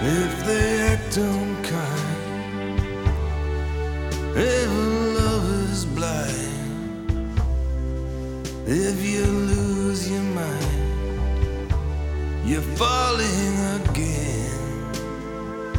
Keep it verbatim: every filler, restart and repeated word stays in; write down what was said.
if they act unkind, if love is blind, if you lose your mind, you're falling again.